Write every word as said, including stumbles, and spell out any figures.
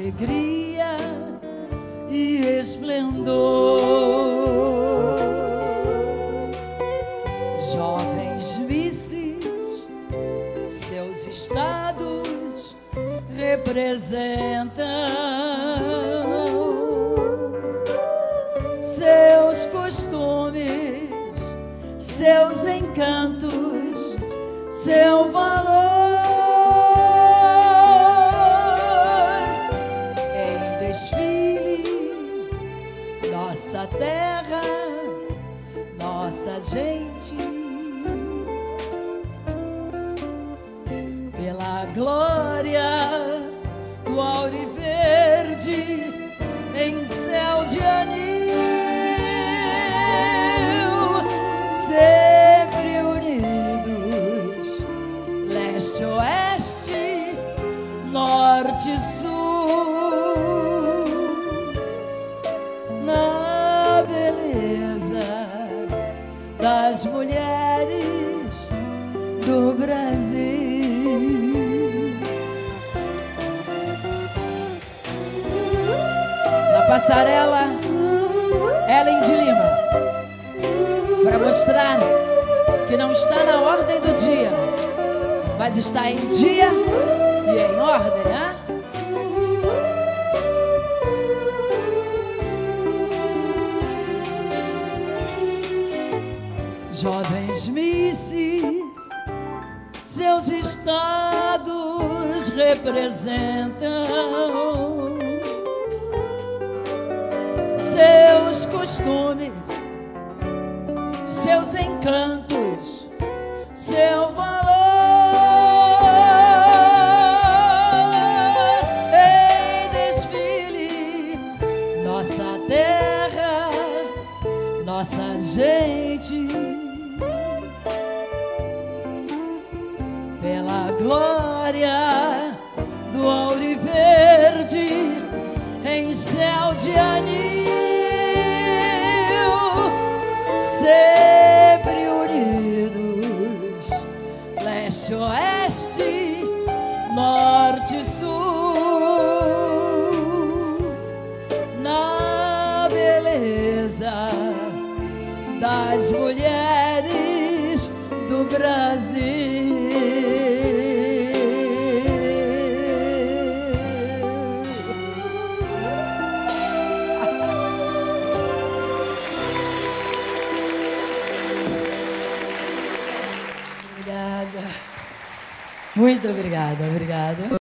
alegria e esplendor. Jovens misses, seus estados representam, seus costumes, seus encantos, seu valor. Em desfile, nossa terra, nossa gente, pela glória do auriverde em céu de anil, sempre unidos, leste, oeste, norte e sul, na beleza das mulheres do Brasil. Na passarela, Ellen de Lima, para mostrar que não está na ordem do dia, mas está em dia e em ordem, né? Jovens misses, seus estados representam, seus costumes, seus encantos, seu valor. Em desfile, nossa terra, nossa gente, pela glória do auriverde em céu de anil, sempre unidos, leste, oeste, norte e sul, na beleza das mulheres do Brasil. Obrigada. Muito obrigada, obrigada.